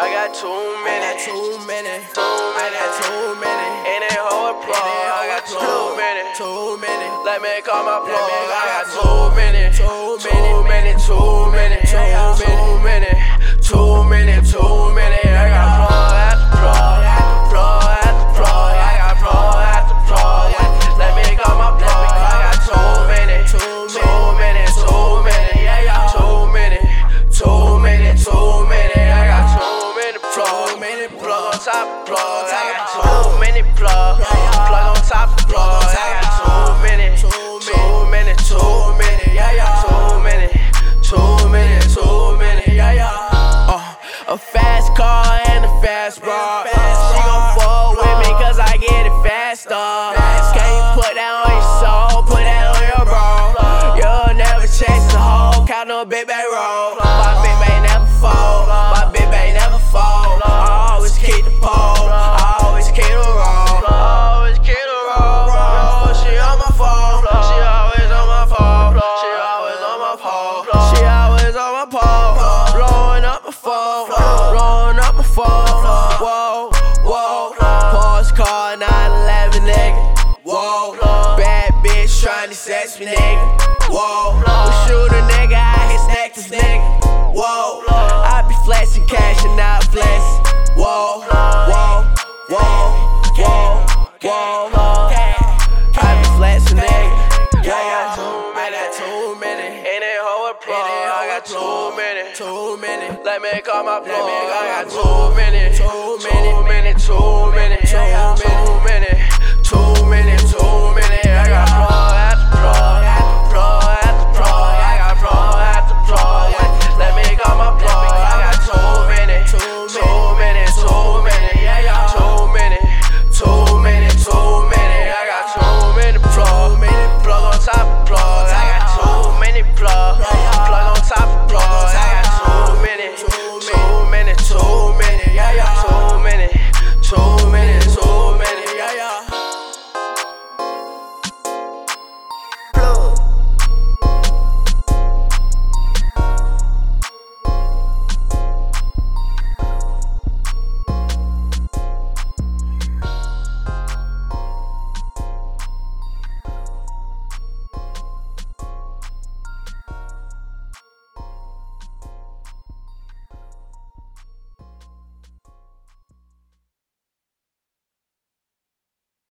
got too many. I got too many. I got too many. And they hold a plug. I got too many. Too many. Let me call my plug. I got too many. Too Too many. Too many. Too many. Too many. Too many. I got plug after plug after plug after plug. I got plug after plug. Let me call my plug. I got too many. Too many. Too many. I got too many. Too many. Too many. I got too many plug. Plug on top of plug. I got too many plug. Plug on top of plug. I got too many. Too many. Too many. I got too many. Too many. Too many. A fast car and a fast bra. She gon' fall with me cause I get it faster. Can you put that on your soul? Put that on your bro. You'll never chase the hoe. Count no big bang roll. My big bang never fall. My big bang never fall. I always keep the pole. I always keep the roll. I always keep the roll. She on my phone. She always on my phone. She always on my phone. She always on my phone. Blowing up my phone. Blowing up my phone. Whoa, whoa. Porsche car 911, nigga. Whoa. Bad bitch tryna sex me, nigga. Whoa. We shoot a nigga, I hit stack this nigga. Whoa. I be flashing cash and not flexing. Whoa, whoa, whoa, whoa, whoa. I be flexing, nigga. I got too many. And they hold a plug. I got too many. Too many. Let me call my plug. I got too many. Too many. Too many. Too many.